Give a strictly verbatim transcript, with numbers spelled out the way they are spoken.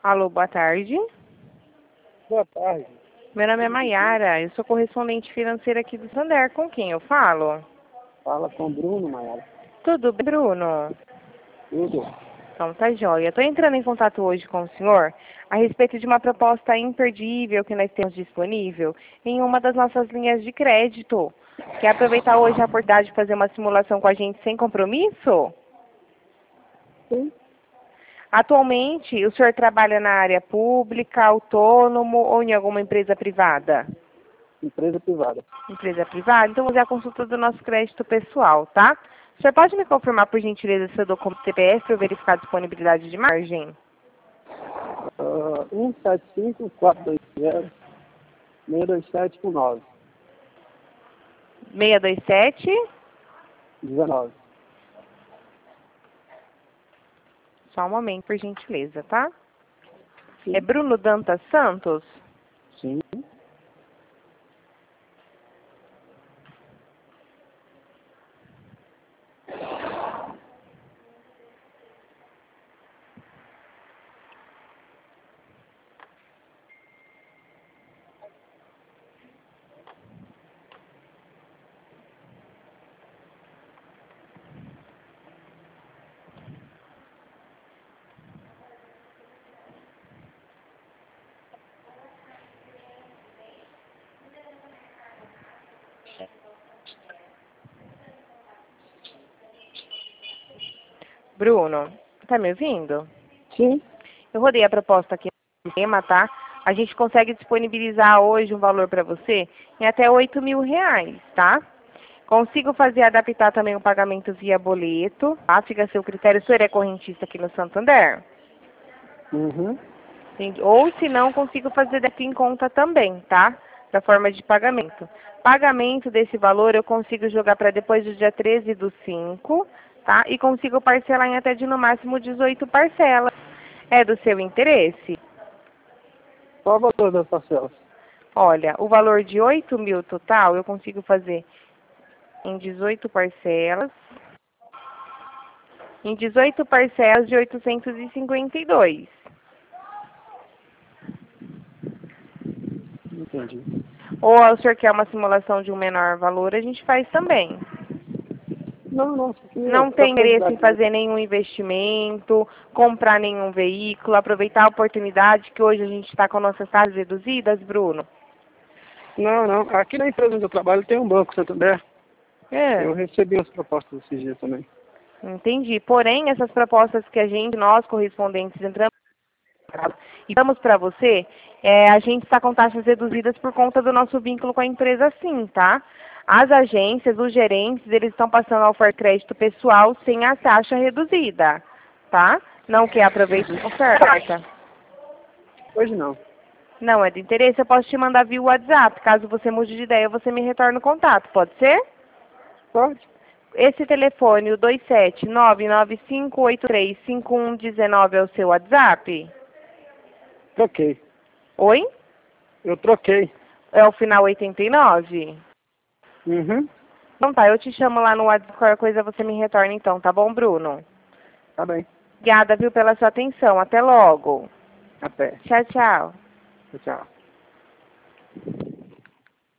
Alô, boa tarde. Boa tarde. Meu nome é Maiara, eu sou correspondente financeira aqui do Santander. Com quem eu falo? Fala com o Bruno, Maiara. Tudo bem, Bruno? Tudo. Então tá jóia. Estou entrando em contato hoje com o senhor a respeito de uma proposta imperdível que nós temos disponível em uma das nossas linhas de crédito. Quer aproveitar hoje a oportunidade de fazer uma simulação com a gente sem compromisso? Sim. Atualmente, o senhor trabalha na área pública, autônomo ou em alguma empresa privada? Empresa privada. Empresa privada? Então, vou fazer a consulta do nosso crédito pessoal, tá? O senhor pode me confirmar, por gentileza, seu documento C P F para eu verificar a disponibilidade de margem? Uh, um sete cinco, quatro dois zero, seis dois sete um nove. seis dois sete? dezenove. Só um momento, por gentileza, tá? Sim. É Bruno Dantas Santos? Sim. Bruno, tá me ouvindo? Sim. Eu rodei a proposta aqui no sistema, tá? A gente consegue disponibilizar hoje um valor para você em até oito mil reais, tá? Consigo fazer adaptar também o pagamento via boleto, tá? Fica a seu critério. O senhor é correntista aqui no Santander? Uhum. Entendi. Ou se não, consigo fazer daqui em conta também, tá? Da forma de pagamento. Pagamento desse valor eu consigo jogar para depois do dia treze do cinco, tá? E consigo parcelar em até de no máximo dezoito parcelas. É do seu interesse? Qual o valor das parcelas? Olha, o valor de oito mil total eu consigo fazer em dezoito parcelas. Em dezoito parcelas de oitocentos e cinquenta e dois. Entendi. Ou o senhor quer uma simulação de um menor valor, a gente faz também. Não, não. Isso aqui é Não só tem interesse em curiosidade fazer mesmo. nenhum investimento, comprar nenhum veículo, aproveitar a oportunidade que hoje a gente está com nossas taxas reduzidas, Bruno? Não, não. Aqui na empresa onde eu trabalho tem um banco, Santander. É, Eu recebi as propostas esses dias também. entendi. Porém, essas propostas que a gente, nós correspondentes, entramos e damos para você, é, a gente está com taxas reduzidas por conta do nosso vínculo com a empresa, sim, tá? As agências, os gerentes, eles estão passando a oferta de crédito pessoal sem a taxa reduzida, tá? Não quer aproveitar a oferta? Hoje não. Não é de interesse, eu posso te mandar via WhatsApp. Caso você mude de ideia, você me retorna o contato, pode ser? Pode? Esse telefone, o dois sete nove nove cinco oito três cinco um um nove é o seu WhatsApp? Troquei. Oi? Eu troquei. É o final oitenta e nove? Uhum. Então tá, eu te chamo lá no WhatsApp, qualquer coisa você me retorna então, tá bom, Bruno? Tá bem. Obrigada, viu, pela sua atenção. Até logo. Até. Tchau, tchau. Tchau.